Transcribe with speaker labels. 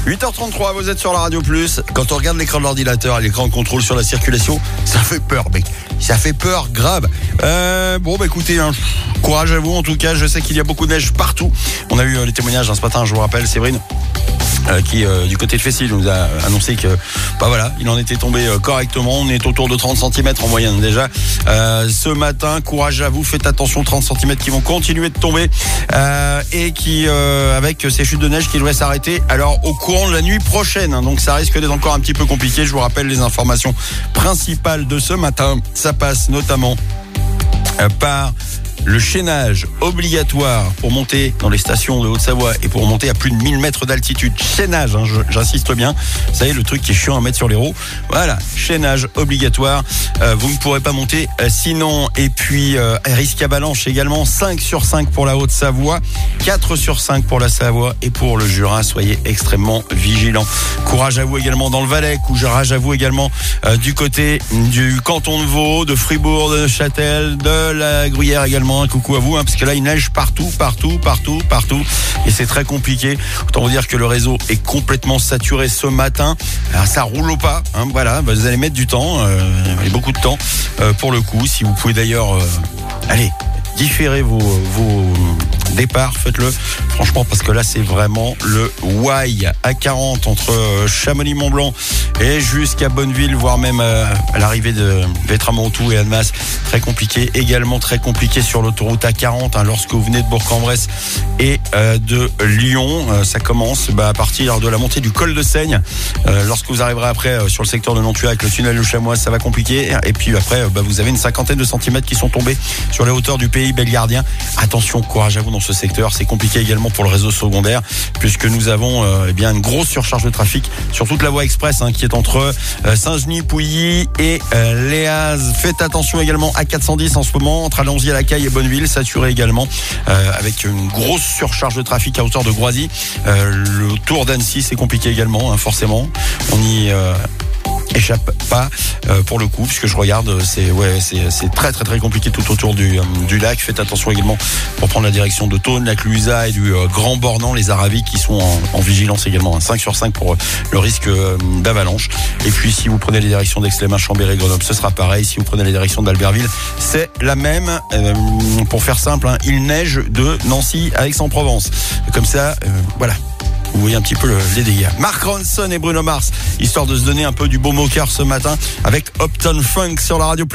Speaker 1: 8h33, vous êtes sur la Radio Plus. Quand on regarde l'écran de l'ordinateur, l'écran de contrôle sur la circulation, ça fait peur, mec. Ça fait peur, grave. Écoutez, courage à vous. En tout cas, je sais qu'il y a beaucoup de neige partout. On a eu les témoignages ce matin, je vous rappelle, Séverine. Qui du côté de Fessil nous a annoncé que il en était tombé correctement. On est autour de 30 cm en moyenne déjà ce matin. Courage à vous, faites attention, 30 cm qui vont continuer de tomber et qui avec ces chutes de neige qui devraient s'arrêter alors au courant de la nuit prochaine, donc ça risque d'être encore un petit peu compliqué. Je vous rappelle les informations principales de ce matin. Ça passe notamment par le chaînage obligatoire pour monter dans les stations de Haute-Savoie et pour monter à plus de 1000 mètres d'altitude. Chaînage, j'insiste bien. Vous savez, le truc qui est chiant à mettre sur les roues. Voilà, chaînage obligatoire. Vous ne pourrez pas monter sinon. Et puis, risque avalanche également. 5 sur 5 pour la Haute-Savoie. 4 sur 5 pour la Savoie et pour le Jura. Soyez extrêmement vigilants. Courage à vous également dans le Valais. Courage à vous également du côté du canton de Vaud, de Fribourg, de Châtel, de la Gruyère également. Un coucou à vous, parce que là il neige partout et c'est très compliqué. Autant vous dire que le réseau est complètement saturé ce matin. Alors, ça roule au pas, vous allez mettre du temps, beaucoup de temps pour le coup. Si vous pouvez d'ailleurs différez vos départs, faites-le franchement, parce que là c'est vraiment le Why A40 entre Chamonix-Mont-Blanc et jusqu'à Bonneville, voire même à l'arrivée de Vétramontou et Annemasse. Très compliqué, également très compliqué sur l'autoroute A40 lorsque vous venez de Bourg-en-Bresse et de Lyon. Ça commence à partir de la montée du col de Seigne. Lorsque vous arriverez après sur le secteur de Nantua avec le tunnel de Chamois, ça va compliquer. Et puis après vous avez une cinquantaine de centimètres qui sont tombés sur les hauteurs du Pays Belgardien. Attention, courage à vous dans ce secteur. C'est compliqué également pour le réseau secondaire, puisque nous avons une grosse surcharge de trafic sur toute la voie express qui est entre Saint-Genis, Pouilly et Léaz. Faites attention également à 410 en ce moment entre Allonzy à la Caille et Bonneville, saturé également avec une grosse surcharge de trafic à hauteur de Groisy. Le tour d'Annecy, c'est compliqué également, forcément. On y échappe pas pour le coup, puisque je regarde, c'est très très très compliqué tout autour du lac. Faites attention également pour prendre la direction de Thônes, la Clusa et du Grand Bornand, les Arabiques qui sont en vigilance également. 5 sur 5 pour le risque d'avalanche. Et puis si vous prenez les directions d'Aix-les-Bains, Chambéry, Grenoble, ce sera pareil. Si vous prenez les directions d'Albertville, c'est la même. Pour faire simple, il neige de Nancy à Aix-en-Provence. Comme ça, vous voyez un petit peu les dégâts. Mark Ronson et Bruno Mars, histoire de se donner un peu du baume au cœur ce matin avec Uptown Funk sur la Radio Plus.